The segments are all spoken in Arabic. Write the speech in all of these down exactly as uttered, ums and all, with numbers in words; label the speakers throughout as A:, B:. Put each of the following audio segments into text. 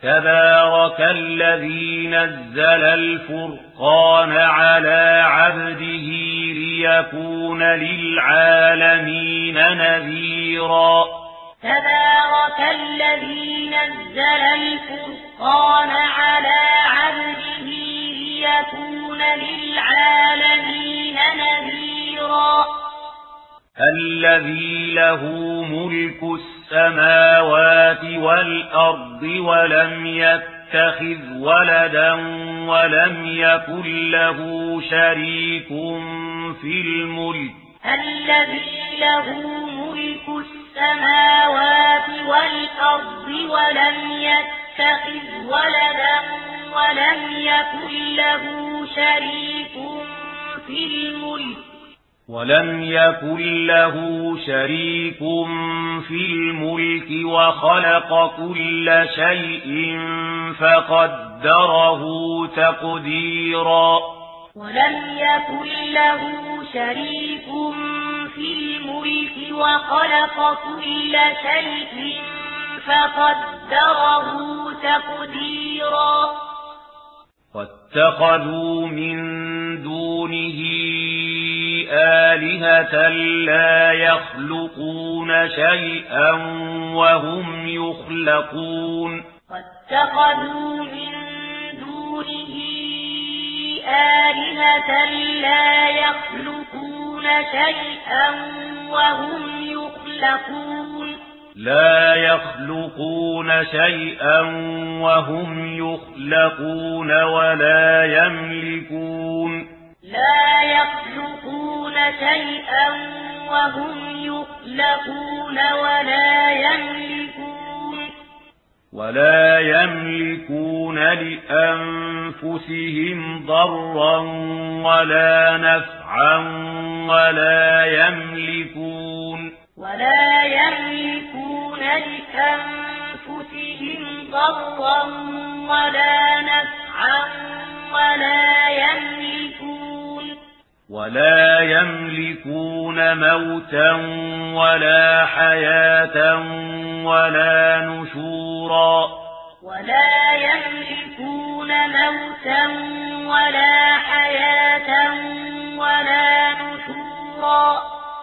A: تبارك الذي نزل الفرقان على عبده ليكون للعالمين نذيرا
B: تبارك الذي نزل الفرقان على عبده ليكون للعالمين نذيرا
A: الذي له ملك السماوات والأرض ولم يتخذ ولدا ولم يكن له شريك في الملك
B: الذي له ملك السماوات والأرض ولم يتخذ ولدا ولم يكن له شريك في الملك
A: ولم يكن له شريك في الملك وخلق كل شيء فقدره تقديرا
B: ولم يكن له شريك في الملك وخلق كل شيء فقدره تقديرا
A: واتخذوا من دونه آلهة لا يخلقون شيئا وهم يخلقون
B: واتخذوا من دونه آلهة لا يخلقون شيئا وهم يخلقون
A: لا يخلقون شيئا وهم يخلقون ولا يملكون
B: لا يخلقون شيئا وهم يخلقون ولا يملكون
A: ولا يملكون لأنفسهم ضرا ولا نفعا ولا يملكون
B: ولا يملكون لأنفسهم ضرا ولا نفعا ولا يملكون
A: ولا يملكون موتا ولا حياة ولا نشورا
B: ولا يملكون موتا ولا حياة ولا نشورا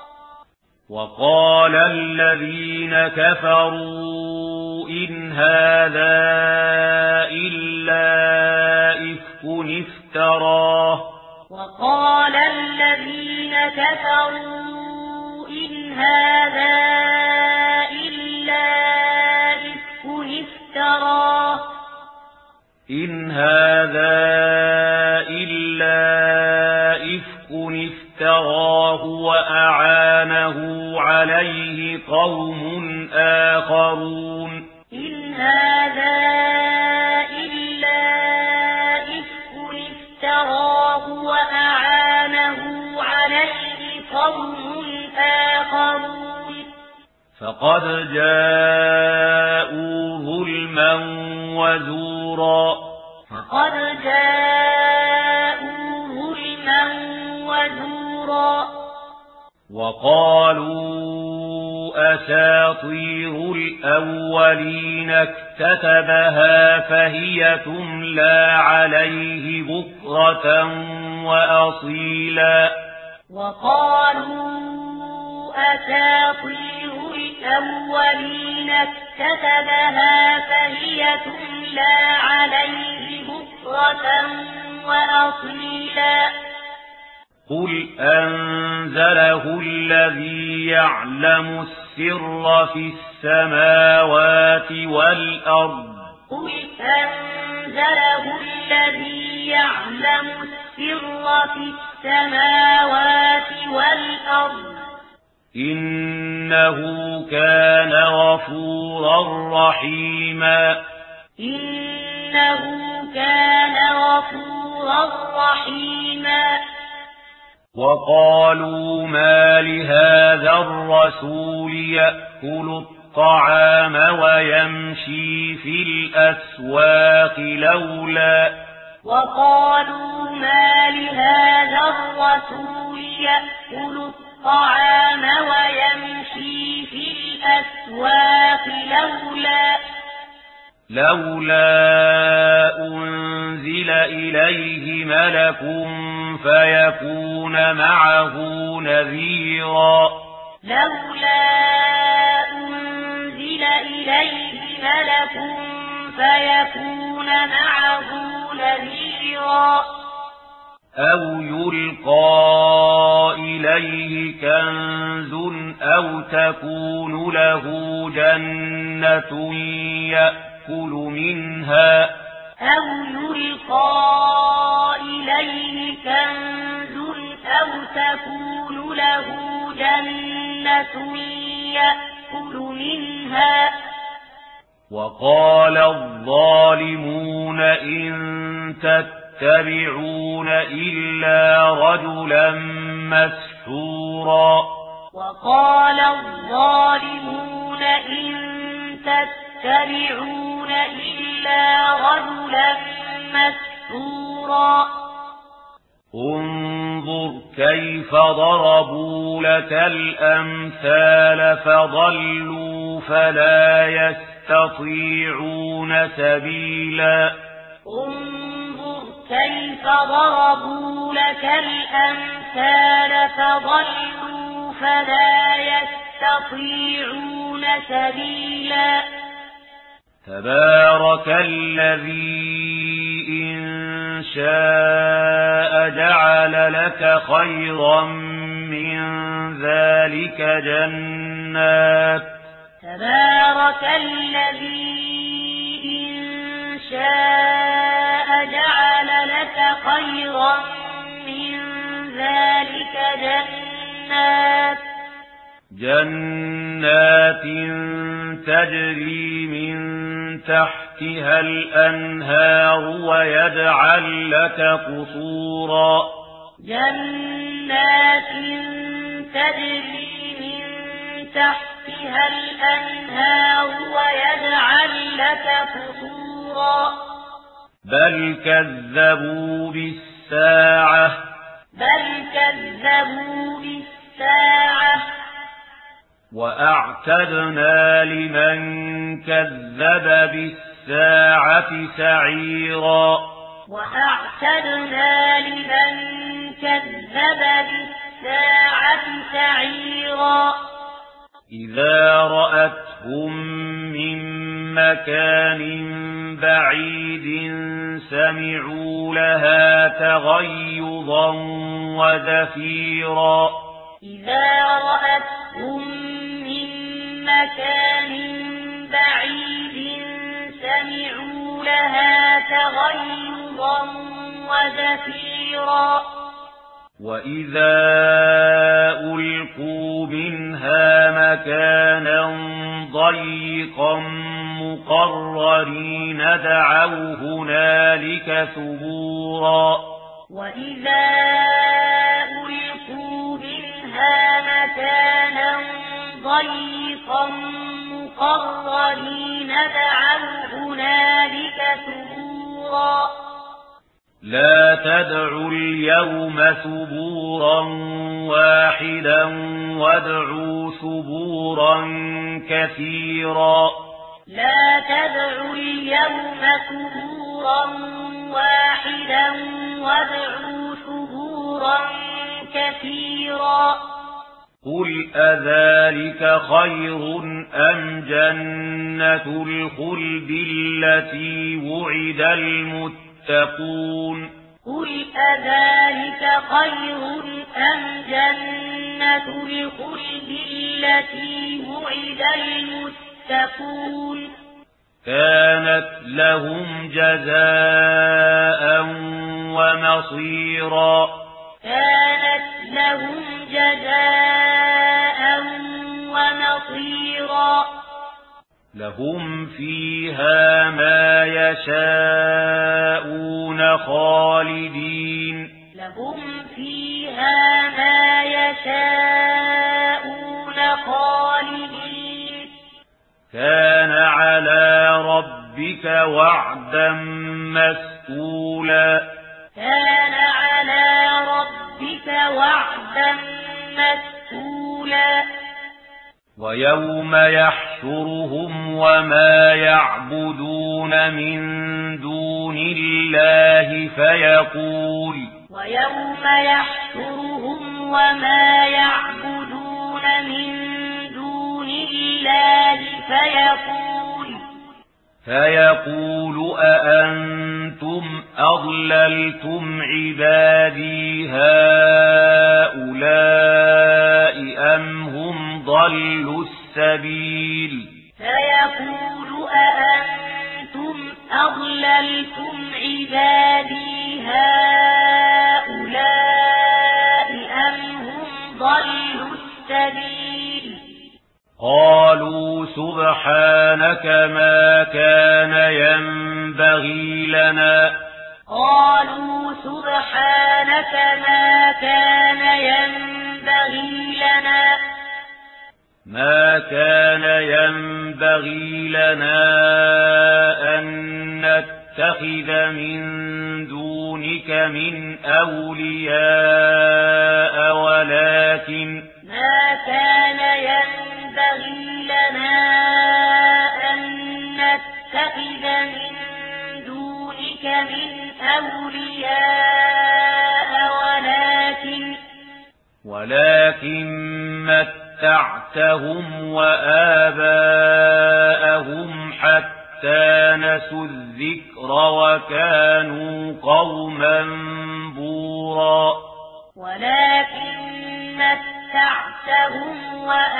A: وقال الذين كفروا إن هذا إلا إفك افتراه
B: وقال الذين كفروا إن هذا إلا إفك افتراه
A: إن هذا إلا إفك افتراه وأعانه عليه قوم آخرون
B: إن هذا إلا إفك افتراه وأعانه عليه قوم آخرون
A: فقد جاءوا ظلما وزورا
B: فقد جاءوا ظلما وزورا
A: وقالوا أساطير الأولين اكتتبها فهي تملى عليه بكرة وأصيلا
B: وقالوا أساطير الأولين اكتتبها فهي تملى عليه بكرة وأصيلا
A: قل أنزله الذي يعلم السر في السماوات والأرض
B: قل أنزله الذي يعلم السر في السماوات والأرض
A: إنه كان غفورا رحيما
B: إنه كان غفورا رحيما
A: وقالوا ما لهذا الرسول يأكل الطعام ويمشي في الأسواق لولا
B: وقالوا ما لهذا الرسول يأكل الطعام ويمشي في الأسواق لولا
A: لولا أنزل إليه ملك فيكون معه نذيرا
B: لولا أنزل إليه ملك فيكون معه نذيرا
A: أو يلقى إليه كنز أو تكون له جنة يأكل منها
B: أو يلقى إليه كنز أو تكون له جنة يأكل منها
A: وقال الظالمون إن تتبعون إلا رجلا مسحورا
B: وقال الظالمون إن تتبعون إلا رجلا مسحورا
A: انظر كيف ضربوا لك الأمثال فضلوا فلا يستطيعون سبيلا
B: انظر كيف ضربوا لك الأمثال فضلوا فلا يستطيعون سبيلا
A: تبارك الذي إن شاء جعل لك خيرا من ذلك جنات
B: تبارك الذي إن شاء جعل لك خيرا من ذلك جنات
A: جنات تجري من تحتها الأنهار ويجعل لك قصورا
B: جنات تجري من تحتها الأنهار ويجعل لك قصورا
A: بل كذبوا بالساعة
B: بل كذبوا بالساعة
A: وأعتدنا لمن كذب بالساعة سعيرا
B: وأعتدنا لمن كذب بالساعة سعيرا
A: إذا رأتهم من مكان بعيد سمعوا لها تغيظا وزفيرا
B: إذا رأتهم من مكان بعيد سمعوا لها تغيظا وزفيرا
A: وإذا ألقوا منها مكانا ضيقا مقررين دعوا هنالك ثبورا
B: وإذا ألقوا منها مكانا ضيقا مقررين دعوا هنالك ثبورا
A: لا تدعوا اليوم ثبورا واحدا وادعوا ثبورا كثيرا
B: لا تدعوا اليوم ثبورا واحدا وادعوا ثبورا كثيرا
A: قل أذلك خير أم جنة الخلد التي وعد المتقون
B: قل أذلك خير أم جنة الخلد التي وعد المتقون
A: كانت لهم جزاء ومصيرا
B: كانت لهم جزاء ومصيرا
A: لهم فيها ما يشاءون خالدين
B: لهم فيها ما يشاءون خالدين
A: كان على ربك وعدا مسئولا
B: كان على ربك وعدا مسئولا
A: ويوم يحشرهم وما يعبدون من دون الله فيقول
B: ويوم يحشرهم وما يعبدون من دون الله فيقول
A: فيقول أأنتم أضللتم عبادي هؤلاء أم هم ضلوا السبيل
B: فيقول أأنتم أضللتم عبادي هؤلاء أم هم ضلوا السبيل
A: قالوا سبحانك ما كان ينبغي لنا
B: قالوا سبحانك ما كان ينبغي لنا
A: ما كان ينبغي لنا أن نتخذ من دونك من أولياء ولكن
B: ما كان ينبغي لنا أن نتخذ من دونك من أولياء ولكن
A: ولكن متعتهم وآباءهم حتى نسوا الذكر وكانوا قوما بورا
B: ولكن متعتهم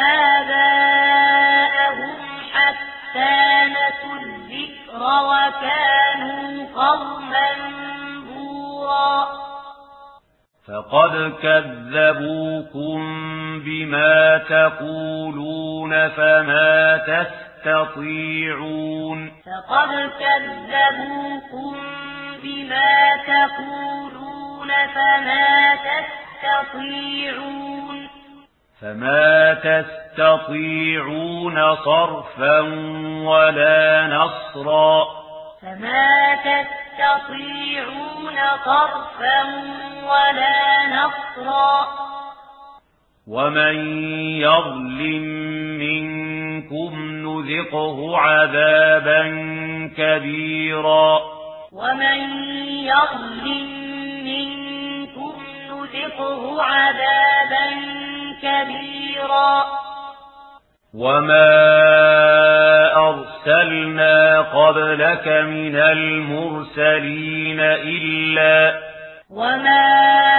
B: وآباءهم حتى نسوا الذكر وكانوا قوما بورا
A: فقد كذبوكم بما تقولون فما تستطيعون
B: فقد كذبوكم بما تقولون فما تستطيعون
A: فما تستطيعون صرفا ولا نصرا
B: فما تستطيعون صرفا ولا نصرا
A: ومن يظلم منكم نذقه عذابا كبيرا
B: ومن يظلم منكم نذقه عذابا كبيرا
A: وما أرسلنا قبلك من المرسلين إلا
B: وما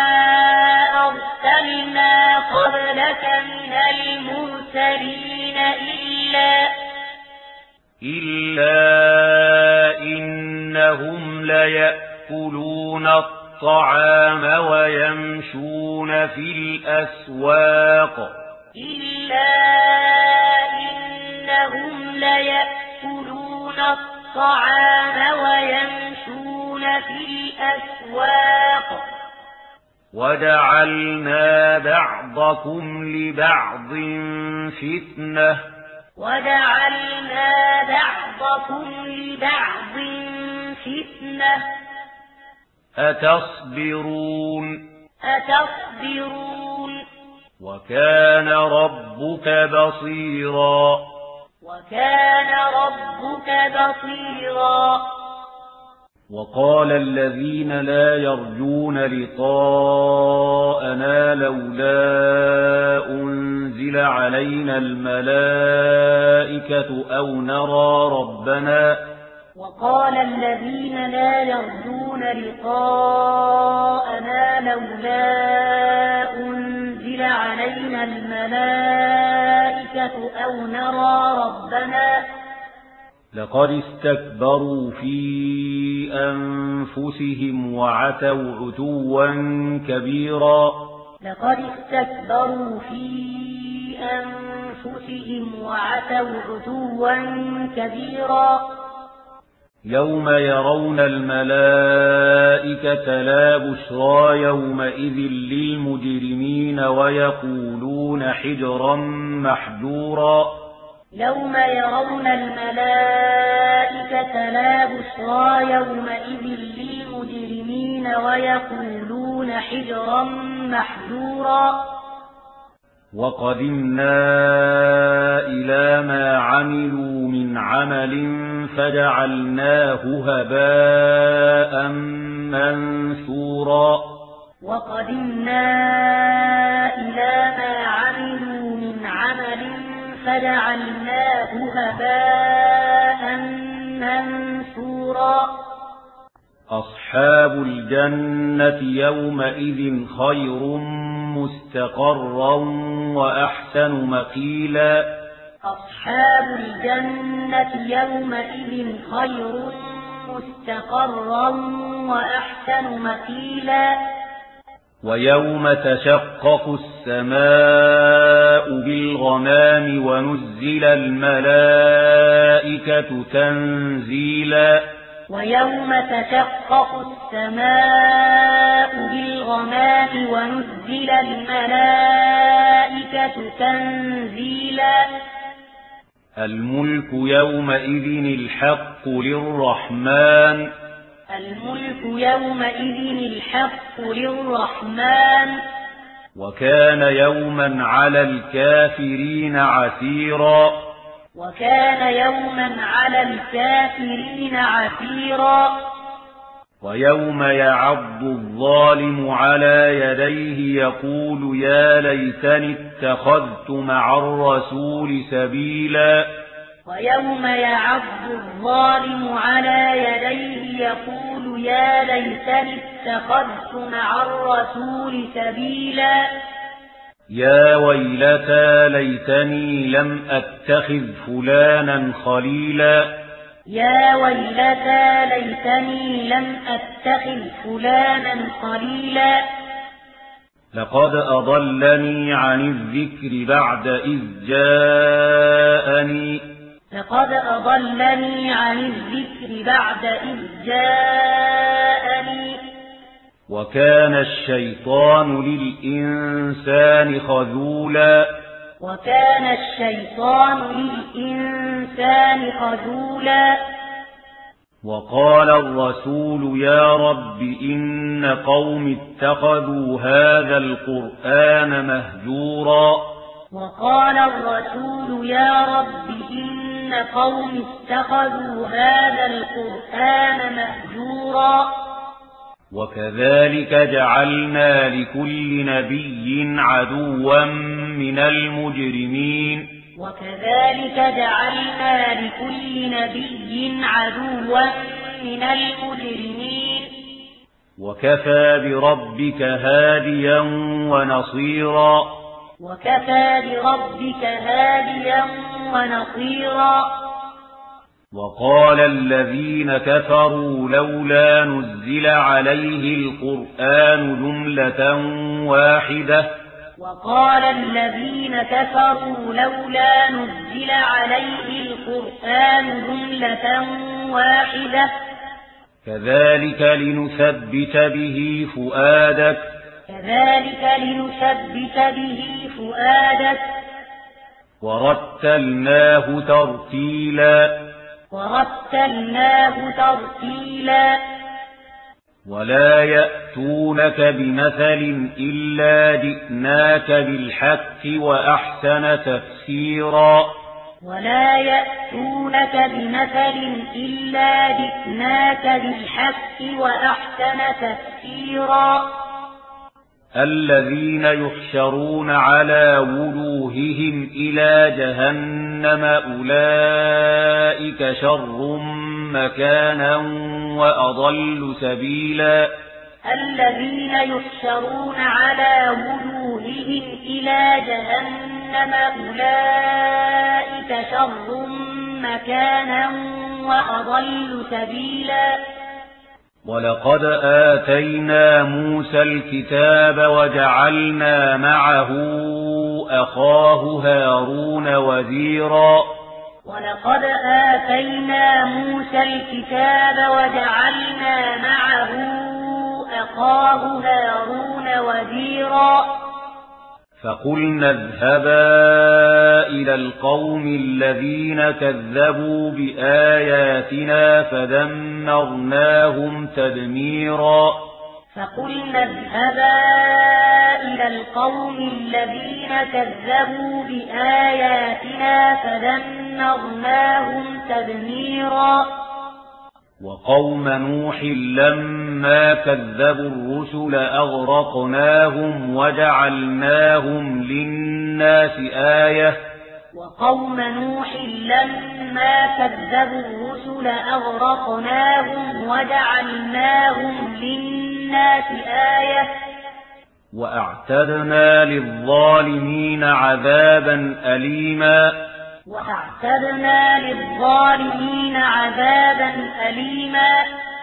B: أرسلنا قبلك من المرسلين إلا
A: إلا إنهم ليأكلون الطعام ويمشون في الأسواق
B: إلا إنهم ليأكلون الطعام ويمشون في الأسواق
A: وجعلنا بعضكم لبعض فتنة
B: وجعلنا بعضكم لبعض فتنة
A: أتصبرون
B: أتصبرون
A: وكان ربك بصيرا
B: وكان ربك بصيرا
A: وقال الذين لا يرجون لقاءنا لولا أنزل علينا الملائكة أو نرى ربنا
B: وقال الذين لا يرجون لقاءنا لولا أنزل علينا الملائكة أو نرى ربنا
A: لقد استكبروا في أنفسهم وعتوا عتوا كبيرا
B: لقد استكبروا في أنفسهم وعتوا عتوا كبيرا
A: يوم يرون الملائكة لا بشرى يومئذ للمجرمين ويقولون حجرا محجورا
B: يوم يرون الملائكة لا بشرى يومئذ للمجرمين ويقولون حجرا محجورا
A: وقدمنا إلى ما عملوا من عمل فجعلناه هباء منثورا
B: وقدمنا إلى ما عملوا من عمل فجعلناه هباء منثورا
A: أصحاب الجنة يومئذ خير مستقرا وأحسن مقيلا
B: أصحاب الجنة يومئذ خير مستقرا وأحسن مقيلا
A: ويوم تشقق السماء بالغمام ونزل الملائكة تنزيلا
B: ويوم تشقق السماء بالغمام ونزل الملائكة تنزيلا
A: الملك يومئذ الحق للرحمن
B: الملك يومئذ الحق للرحمن
A: وكان يوما على الكافرين عسيرا
B: وكان يوما على الكافرين عسيرا
A: ويوم يعض الظالم على يديه يقول يا ليتني اتخذت مع الرسول سبيلا
B: ويوم يعض الظالم على يديه يقول يا ليتني اتخذت مع الرسول سبيلا
A: يا ويلتى ليتني لم أتخذ فلانا خليلا
B: يا ويلتى ليتني لم أتخذ فلانا خليلا
A: لقد أضلني عن الذكر بعد إذ جاءني
B: لقد أضلني عن الذكر بعد إذ جاءني
A: وكان الشيطان للإنسان خذولا
B: وكان الشيطان للإنسان خذولا
A: وقال الرسول يا رب إن قوم اتخذوا هذا القرآن مهجورا
B: وقال الرسول يا رب إن قوم اتخذوا هذا القرآن مهجورا
A: وكذلك جعلنا لكل نبي عدوا من المجرمين
B: وكذلك جعلنا لكل نبي عدوا من المجرمين
A: وكفى بربك هاديا ونصيرا
B: وكفى بربك هاديا ونصيرا
A: وقال الذين كفروا لولا نزل عليه القرآن جملة واحدة
B: وقال الذين كفروا لولا نزل عليه القرآن جملة واحدة
A: كذلك لنثبت به فؤادك
B: كذلك لنثبت به فؤادك
A: ورتلناه ترتيلا
B: ورتلناه ترتيلا
A: ولا يأتونك بمثل إلا جئناك بالحق وأحسن تفسيرا
B: ولا يأتونك بمثل إلا جئناك بالحق وأحسن تفسيرا
A: الذين يحشرون على وجوههم إلى جهنم أولئك شر مكانا وأضل سبيلا
B: الذين يحشرون على وجوههم إلى جهنم أولئك شر مكانا وأضل سبيلا
A: ولقد آتينا موسى الكتاب وجعلنا معه أخاه هارون وزيرا
B: ولقد آتينا موسى الكتاب وجعلنا معه أخاه هارون وزيرا
A: فقلنا اذهبا إلى القوم الذين كذبوا بآياتنا فدمرناهم تدميرا
B: فقلنا اذهبا إلى القوم الذين كذبوا بآياتنا فدمرناهم تدميرا
A: وقوم نوح لما كذبوا الرسل أغرقناهم وجعلناهم للناس آية
B: وقوم نوح لما كذبوا الرسل أغرقناهم وجعلناهم للناس آية
A: وأعتدنا للظالمين عذابا أليما
B: وأعتدنا للظالمين عذابا أليما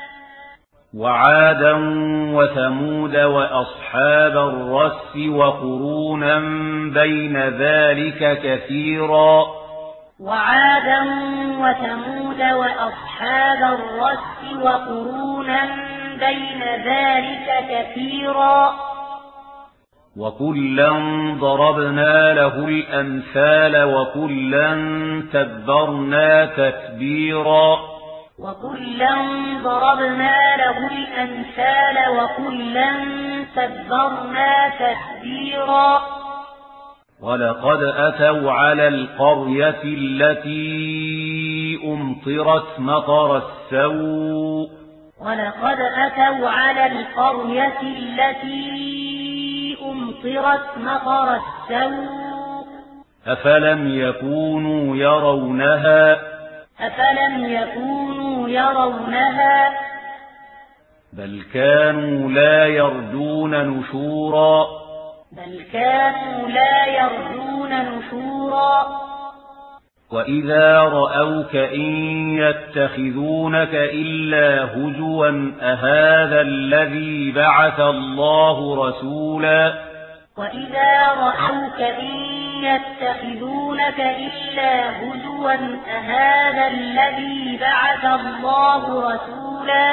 A: وعادا وثمود وأصحاب الرس وقرونا بين ذلك كثيرا
B: وعادا وثمود وأصحاب الرس وقرونا بين ذلك كثيرا
A: وكلا ضربنا له الأمثال وكلا تبرنا تتبيرا
B: وكلا ضربنا له الأمثال وكلا تبرنا تتبيرا
A: ولقد أتوا على القرية التي أمطرت مطر السوء
B: ولقد أتوا على القرية التي أمطرت مطر السوء
A: أفلم يكونوا يرونها
B: أفلم يكونوا يرونها
A: بل كانوا لا يرجون نشورا
B: بل كانوا لا يرجون نشورا
A: وإذا رأوك إن يتخذونك إلا هزوا أهذا الذي بعث الله رسولا
B: وإذا رأوك إن يتخذونك إلا هزوا أهذا الذي بعث الله رسولا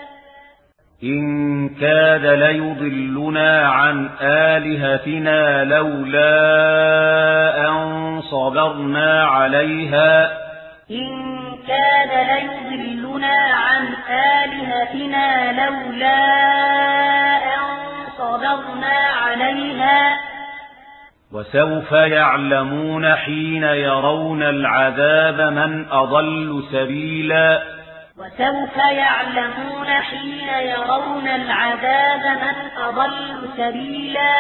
A: إن كاد ليضلنا عن آلهتنا لولا أن صبرنا عليها
B: إن كاد ليضلنا عن آلهتنا لولا أن صبرنا عليها
A: وسوف يعلمون حين يرون العذاب من أضل سبيلا
B: وسوف يعلمون حين يرون العذاب من أضل سبيلا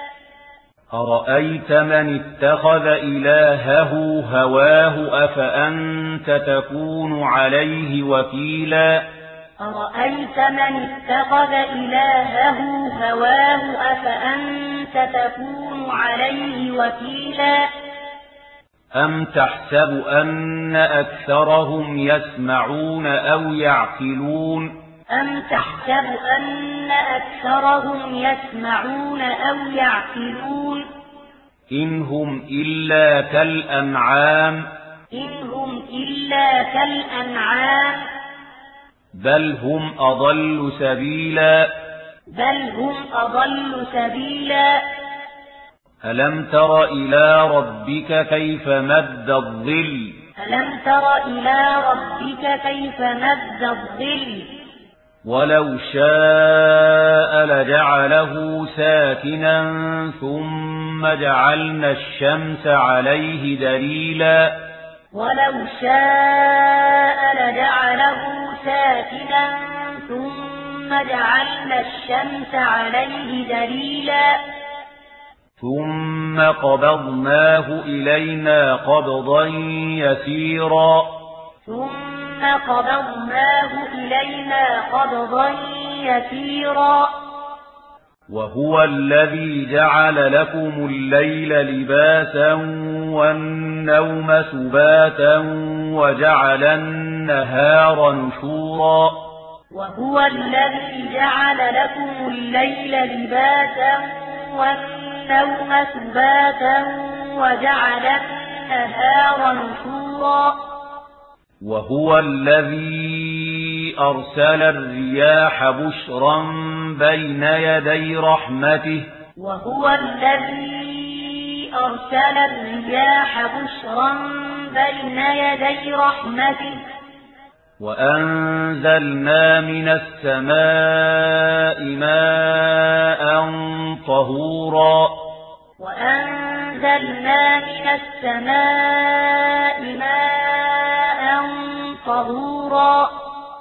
A: أرأيت من اتخذ إلهه هواه أفأنت تكون عليه وكيلا
B: أرأيت من اتخذ إلهه هواه أفأنت تكون عليه وكيلا
A: أم تحسب أن أكثرهم يسمعون أو يعقلون
B: أم تحسب أن أكثرهم يسمعون أو يعقلون
A: إن هم إلا كالأنعام
B: إن هم إلا كالأنعام
A: بل هم أضل سبيلا
B: بل هم أضل سبيلا
A: ألم تر إلى ربك كيف مد الظل
B: ألم تر إلى ربك كيف مد الظل
A: ولو شاء لجعله ساكنا ثم جعلنا الشمس عليه دليلا
B: ولو شاء لجعله ساكنا ثم جعلنا الشمس عليه دليلا
A: ثم قبضناه إلينا قبضا يسيرا
B: ثم قبضناه إلينا قبضا يسيرا
A: وهو الذي جعل لكم الليل لباسا والنوم سباتا وجعل النهار نشورا
B: وهو الذي جعل لكم الليل لباسا والنوم سباتا وجعل النهار نشورا
A: وهو الذي أرسل الرياح بشرا بين يدي رحمته
B: وهو الذي أرسل الرياح بشرا بين يدي رحمته
A: وأنزلنا من السماء ماء طهورا
B: وأنزلنا من السماء ماء طهورا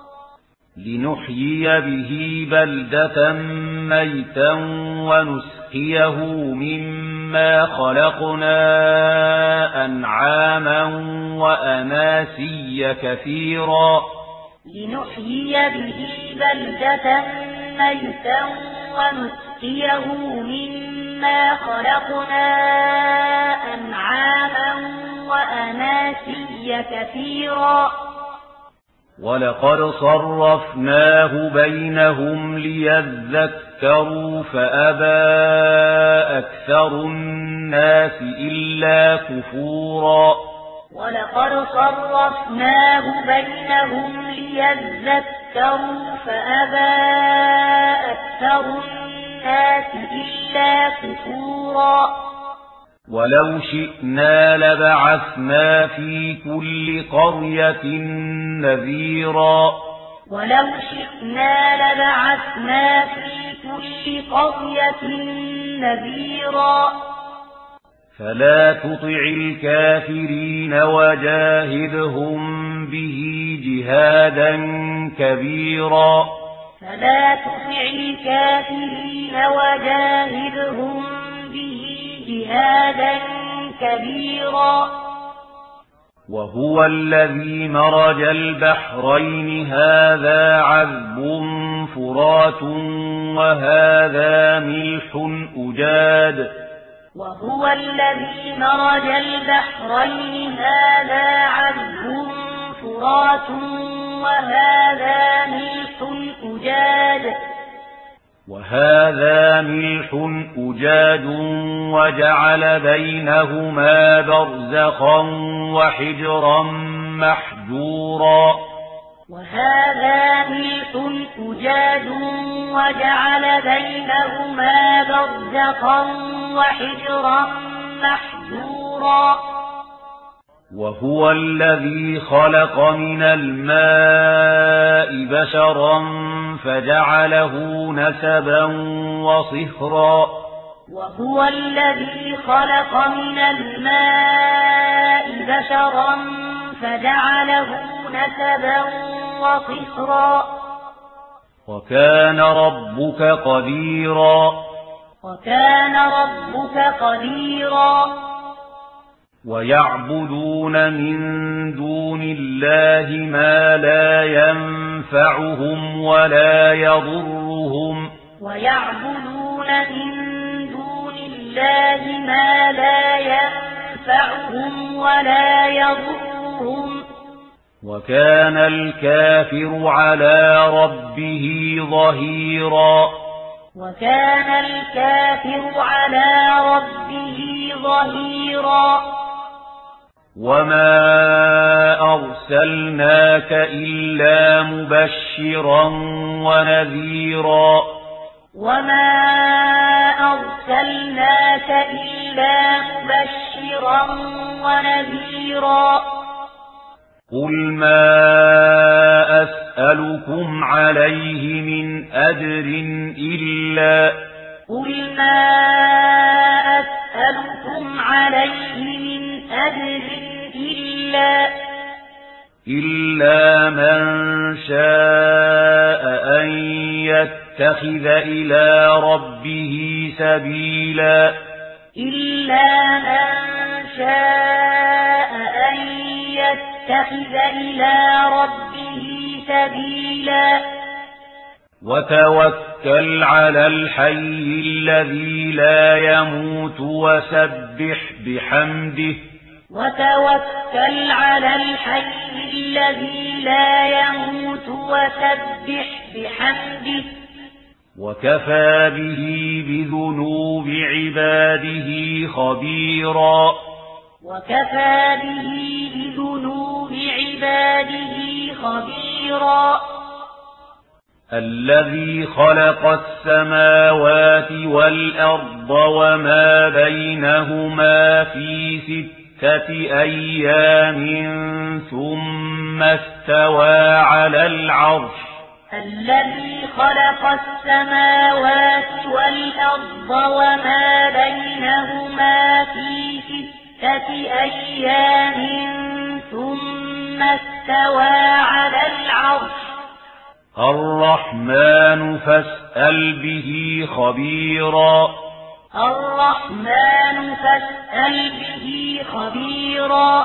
A: لنحيي به بلدة ميتا ونسقيه مما خلقنا أنعاما وأناسيا كثيرا
B: لنحيي به بلدة ميتا ونسقيه مما خلقنا أنعاما وأناسيا كثيرا
A: ولقد صرفناه بينهم ليذكروا فأبى أكثر الناس إلا كفورا
B: ولقد صرفناه بينهم ليذكروا فأبى أكثر الناس إلا كفورا
A: ولو شئنا لبعثنا في كل قرية نذيرا
B: ولو شئنا لبعثنا في كل قرية نذيرا
A: فلا تطع الكافرين وجاهدهم به جهادا كبيرا
B: فلا تطع الكافرين وجاهدهم به جهادا كبيرا
A: وهو الذي مرج البحرين هذا عذب فرات وهذا ملح أجاد
B: وهو الذي مرج البحرين هذا عذب فرات وهذا ملح أجاد
A: وهذا ملح أجاد وجعل بينهما برزخا وحجرا محجورا
B: وهذا ملح أجاد وجعل بينهما برزخا وحجرا محجورا
A: وهو الذي خلق من الماء بشرا فجعله نسبا وصهرا
B: وهو الذي خلق من الماء بشرا فجعله نسبا وصهرا
A: وكان ربك قديرا
B: وكان ربك قديرا
A: ويعبدون من دون الله ما لا ينفعهم ولا يضرهم
B: ويعبدون من دون الله ما لا ينفعهم ولا يضرهم
A: وكان الكافر على ربه ظهيرا
B: وكان الكافر على ربه ظهيرا
A: وما أرسلناك إلا مبشرا ونذيرا
B: وما أرسلناك إلا مبشرا ونذيرا
A: قل ما أسألكم عليه من أجر إلا
B: قل ما أسألكم عليه من أجر إلا
A: إلا من شاء أن يتخذ إلى ربه سبيلا
B: إلا من شاء أن يتخذ إلى ربه سبيلا
A: وتوكل على الحي الذي لا يموت وسبح بحمده
B: وتوكل على الحي الذي لا يموت وسبح بحمده
A: وكفى به بذنوب عباده خبيرا
B: وكفى به بذنوب عباده خبيرا
A: الذي خلق السماوات والأرض وما بينهما في ستة ستة أيام ثم استوى على العرش
B: الذي خلق السماوات والأرض وما بينهما في ستة أيام ثم استوى على العرش
A: الرحمن فاسأل به خبيرا
B: الرحمن فاسأل به خبيرا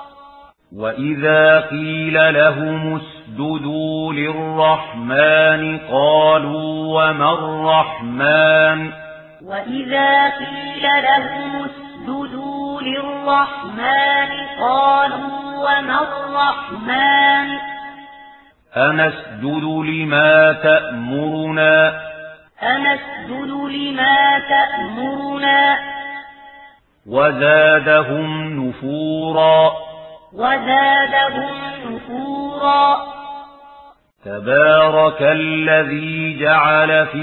A: وإذا قيل لهم اسجدوا للرحمن قالوا وما الرحمن
B: وإذا قيل لهم اسجدوا للرحمن قالوا وما الرحمن
A: أنسجد لما تأمرنا
B: أنسجد لما تأمرنا
A: وزادهم نفورا
B: وزادهم نفورا
A: تبارك الذي جعل في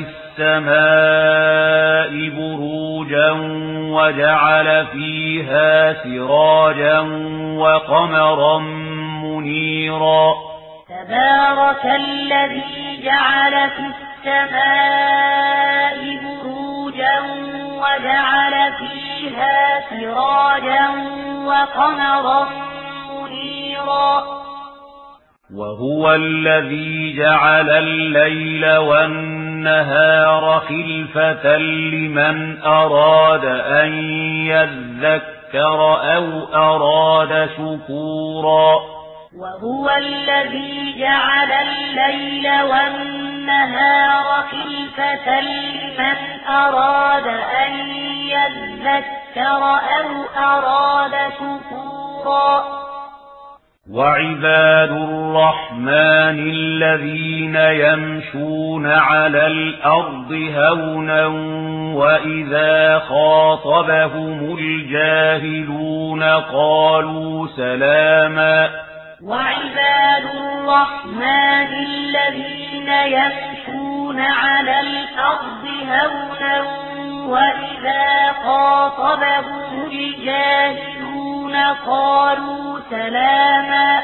A: السماء بروجا وجعل فيها سراجا وقمرا منيرا
B: تبارك الذي جعل في السماء بروجا وجعل فيها سراجا وقمرا منيرا
A: وهو الذي جعل الليل والنهار خلفة لمن أراد أن يذكر أو أراد شكورا
B: وهو الذي جعل الليل والنهار خلفة لمن أراد أن يذكر أو أراد شكورا
A: وعباد الرحمن الذين يمشون على الأرض هونا وإذا خاطبهم الجاهلون قالوا سلاما
B: وعباد الرحمن الذين يمشون على الأرض هونا وإذا خاطبهم الجاهلون قالوا سلاما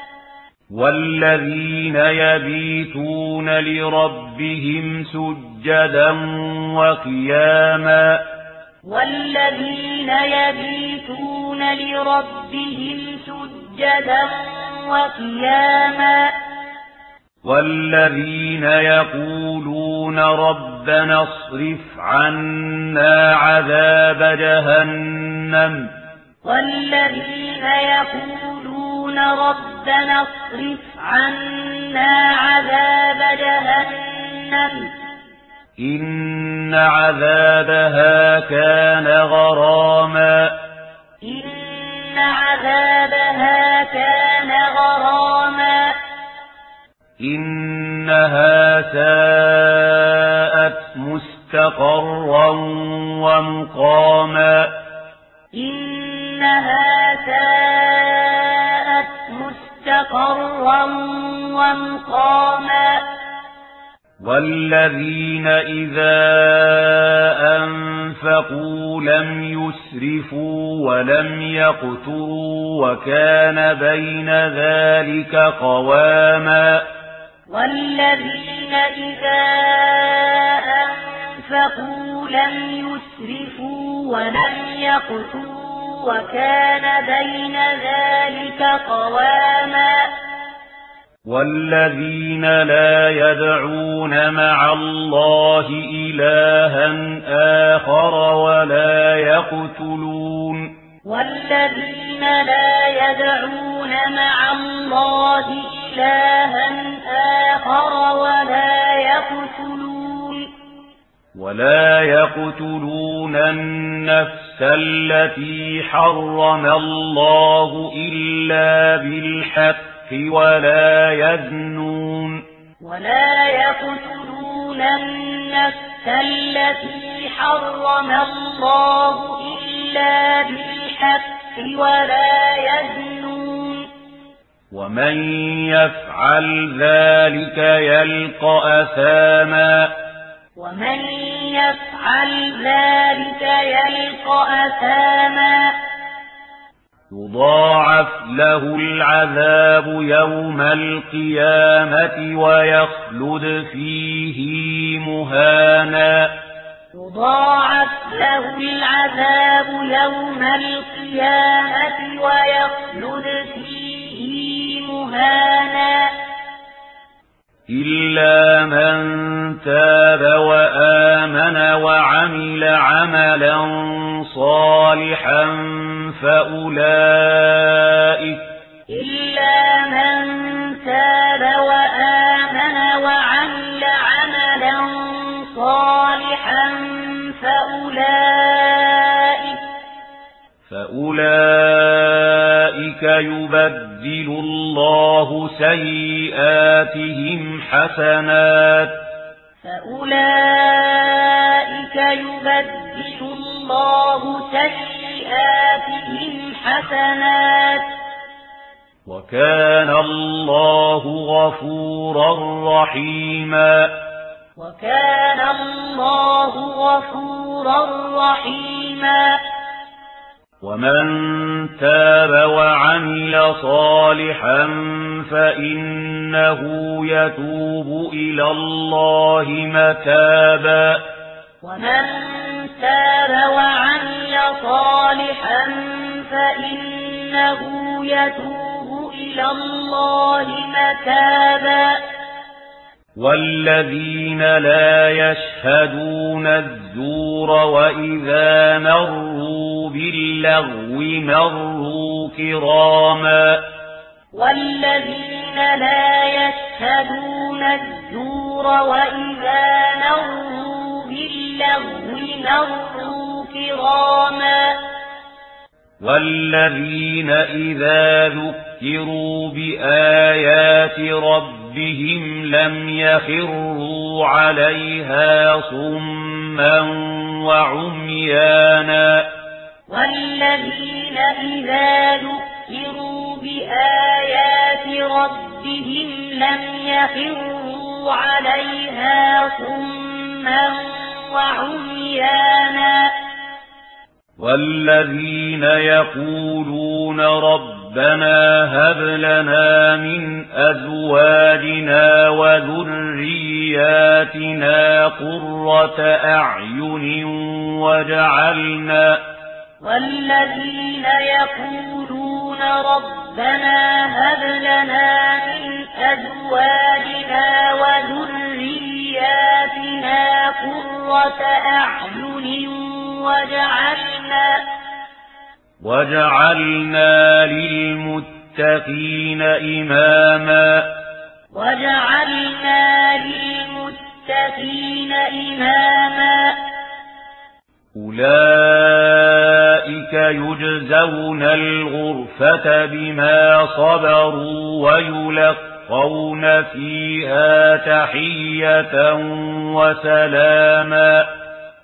A: والذين يبيتون لربهم سجدا وقياما
B: والذين يبيتون لربهم سجدا وقياما
A: والذين يقولون ربنا اصرف عنا عذاب جهنم
B: والذين يقولون ربنا اصرف عنا عذاب جهنم
A: إن عذابها كان غراما
B: إن عذابها كان غراما
A: إنها ساءت مستقرا ومقاما
B: إنها ساءت مستقرا ومقاما
A: والذين إذا أنفقوا لم يسرفوا ولم يقتروا وكان بين ذلك قواما
B: والذين إذا أنفقوا لم يسرفوا ولم يقتروا وكان بين ذلك قواما
A: والذين لا يدعون مع الله إلها آخر ولا يقتلون
B: والذين لا يدعون مع الله إلها آخر ولا يقتلون
A: ولا يقتلون النفس التي حرم الله إلا بالحق ولا يزنون
B: ولا يقتلون النفس التي حرم الله إلا بالحق ولا يزنون
A: ومن يفعل ذلك يلقى أثاما
B: ومن يفعل ذلك يلقى أثاما
A: يضاعف له العذاب يوم القيامة ويخلد فيه مهانا
B: يضاعف له العذاب يوم القيامة ويخلد فيه مهانا
A: إلا من تاب وآمن وعمل عملا صالحا فأولئك
B: إلا من تاب وآمن وعمل عملا صالحا فأولئك
A: فأولئك يبدل الله سيئاتهم حسنات
B: فأولئك يبدل الله سيئاتهم حسنات
A: وكان الله غفورا رحيما
B: وكان الله غفورا رحيما
A: ومن تاب وعمل صالحا فإنه يتوب إلى الله متابا
B: ومن تاب وعمل صالحا فإنه يتوب إلى الله متابا
A: والذين لا يشهدون الزور وإذا مروا باللغو مروا كراما
B: والذين لا يشهدون الزور وإذا مروا باللغو مروا كراما
A: والذين إذا ذكروا بآيات ربهم لم يخروا عليها صما وعميانا
B: والذين إذا ذكروا بآيات ربهم لم يخروا عليها صما وعميانا
A: والذين يقولون ربنا هب لنا من أزواجنا وذرياتنا قرة أعين وجعلنا
B: والذين يقولون ربنا هب لنا من أزواجنا وذرياتنا قرة أعين وجعلنا
A: وجعلنا للمتقين إماما
B: وجعلنا للمتقين إماما
A: أولئك يجزون الغرفة بما صبروا ويلقون فيها تحية وسلاما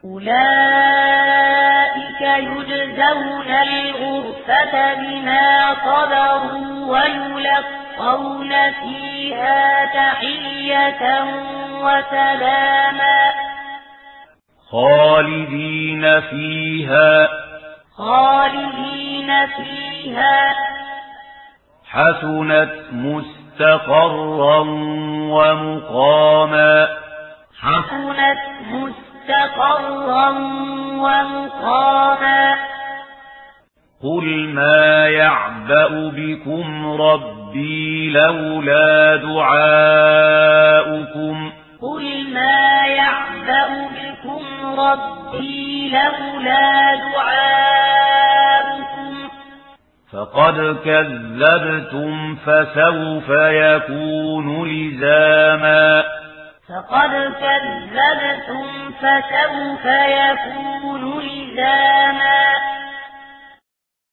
B: أولئك يجزون الغرفة بما صبروا ويلقون فيها تحية وسلاما
A: خالدين فيها
B: خالدين فيها
A: حسنت مستقرا ومقاما
B: حسنت مستقرا ومقاما
A: قل ما يعبأ بكم ربي لولا دعاؤكم
B: قل ما يعبأ بكم ربي لولا دعاؤكم
A: فقد كذبتم فسوف يكون لزاما
B: فقد كذبتم فسوف يكون لزاما